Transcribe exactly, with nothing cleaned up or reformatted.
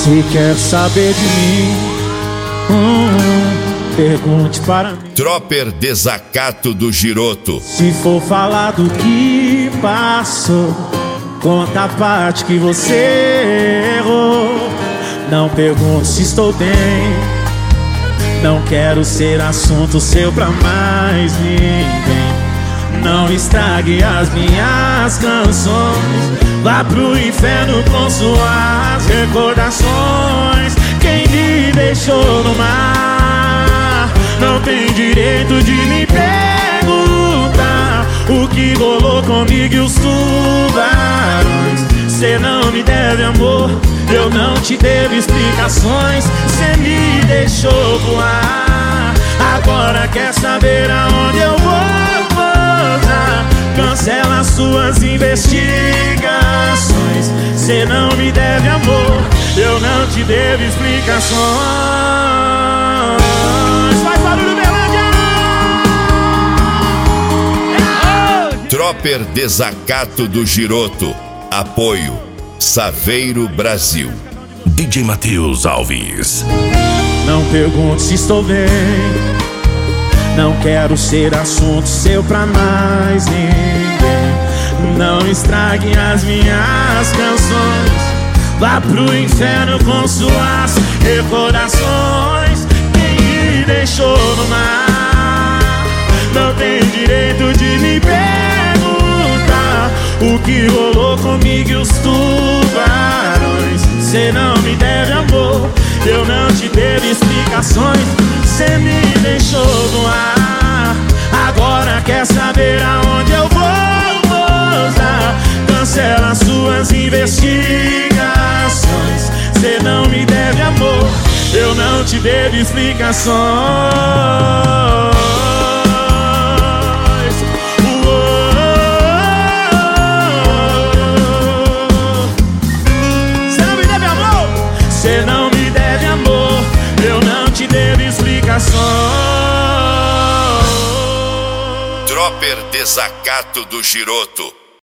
Se quer saber de mim, hum, pergunte para mim. Tropper Desacato do Giroto. Se for falar do que passou, conta a parte que você errou. Não pergunte se estou bem, não quero ser assunto seu pra mais ninguém. Não estrague as minhas canções, vá pro inferno com suas recordações. Quem me deixou no mar não tem direito de me perguntar o que rolou comigo e os tubarões. Cê não me deve amor, eu não te devo explicações. Cê me deixou voar, agora quer saber aonde eu vou pousar. Cancela suas investigações. Cê não me deve amor, eu não te devo explicações. Faz barulho, Berlândia! Tropper Desacato do Giroto. Apoio Saveiro Brasil. D J Matheus Alves. Não pergunte se estou bem, não quero ser assunto seu pra mais ninguém. Não estrague as minhas canções, vá pro inferno com suas recordações. Quem me deixou no mar não tem direito de me perguntar o que rolou comigo e os tubarões. Cê não me deve amor, eu não te devo explicações. Cê me deixou no ar, agora quer saber aonde eu vou pousar. Cancela suas investigações. Cê não me deve amor, eu não te devo explicações. Cê não me deve amor, eu não te devo explicações. Tropper Desacato do Giroto.